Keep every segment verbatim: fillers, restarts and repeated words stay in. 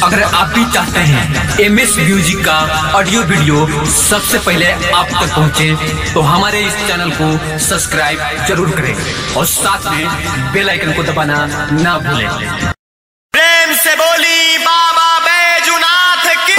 अगर आप भी चाहते हैं एम एस म्यूजिक का ऑडियो वीडियो सबसे पहले आप तक पहुंचे, तो हमारे इस चैनल को सब्सक्राइब जरूर करें और साथ में बेल आइकन को दबाना ना भूलें। प्रेम से बोली बाबा बैजूनाथ की।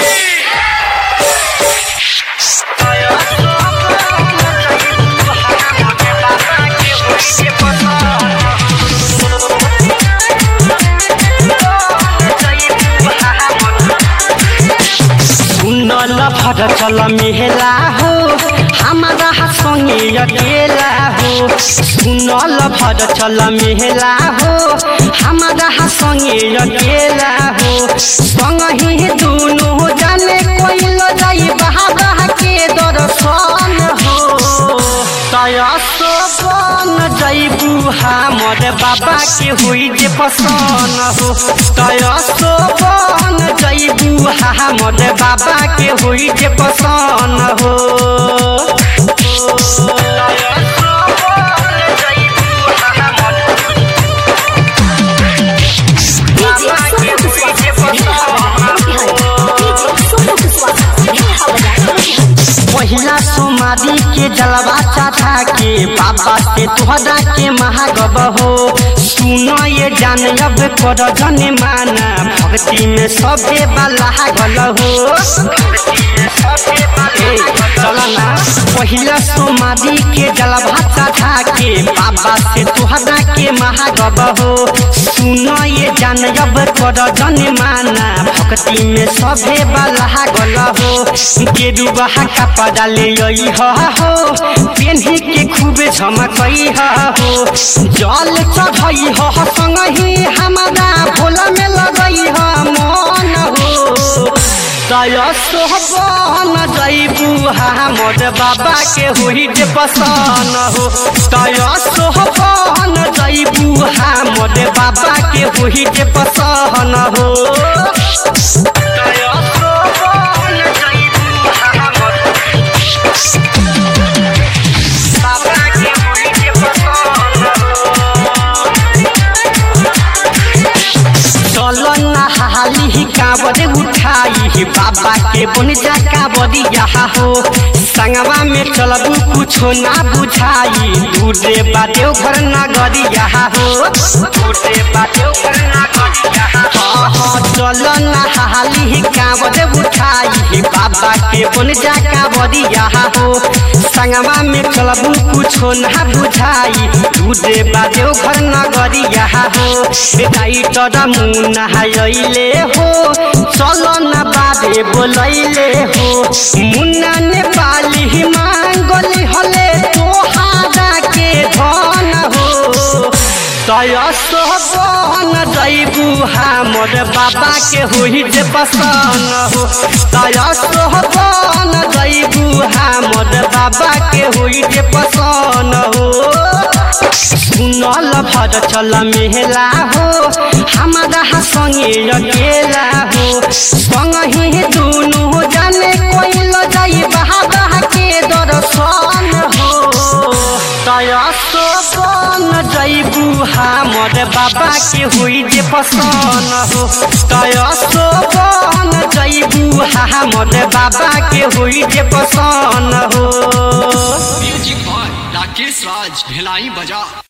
भर चल मेहला हो हमारा संगे अकेला हो, सुनल भर चल मेहला हो हमारा संगे अकेला हो, संग ही दोनों जाने कोई ल जाई बहा बहा के दर्शन हो। तयसो बन जइबू हमर बाबा के हुई जे पसन हो, तयसो बन जइबू हमर बाबा के हुई जे पसन हो। पहिला सोमारी के जलवा चाचा के बाबा के तोहरा के महागब हो, सुनो ये जान अब कर जने माना भक्ति में सबे बाला गल हो। चलना पहिला सोमारी के जलवा चाचा के बाबा से तोहरा के महागब हो, सुनो ये जान अब कर जने माना भक्ति में सबे बाला गल हो। गेरुआ कपड़ा ले आई हो पेन्ही के खूबे झमकई हो, जल चढ़ई हो संग ही हमारा भोला में लगई हो मन हो। तयसो बन जइबू हमर बाबा के हुई जे पसन हो, तयसो बन जइबू हमर बाबा के हुई जे पसन हो। कांवरे उठाई बाबा के बन जा कांवरिया हो, संगवा में चलबू कुछो ना बुझाई, दूरे बादेव घर नगरिया हो, दूरे बादेव घर नगरिया हो। चल नहाली कांवरे उठाई बाबा के बन जा कांवरिया हो, संगवा में चलबू कुछो ना बुझाई, दूरे बादेव घर नगरिया हो। बेटाई तोरा मुँह नहाइले हो चलो न बाबे बोलैले हो, मुन्ना नेपाली मांगली हले तोहारा के धन हो। तयसो बन जइबू हमर बाबा के हुई जे पसन हो, तयसो बन जइबू हमर बाबा के हुई जे पसन हो। सुनल भर चल मेहला हो हमारा संगे अकेला हो, संग ही दोनों जाने कोई ल जाई बहा बहा के दर्शन हो। तयसो बन जइबू हमर बाबा के हुई जे पसन हो, तयसो बन जइबू हमर बाबा के हुई जे पसन हो। म्यूजिक बाय राकेश राज भिलाई बजा।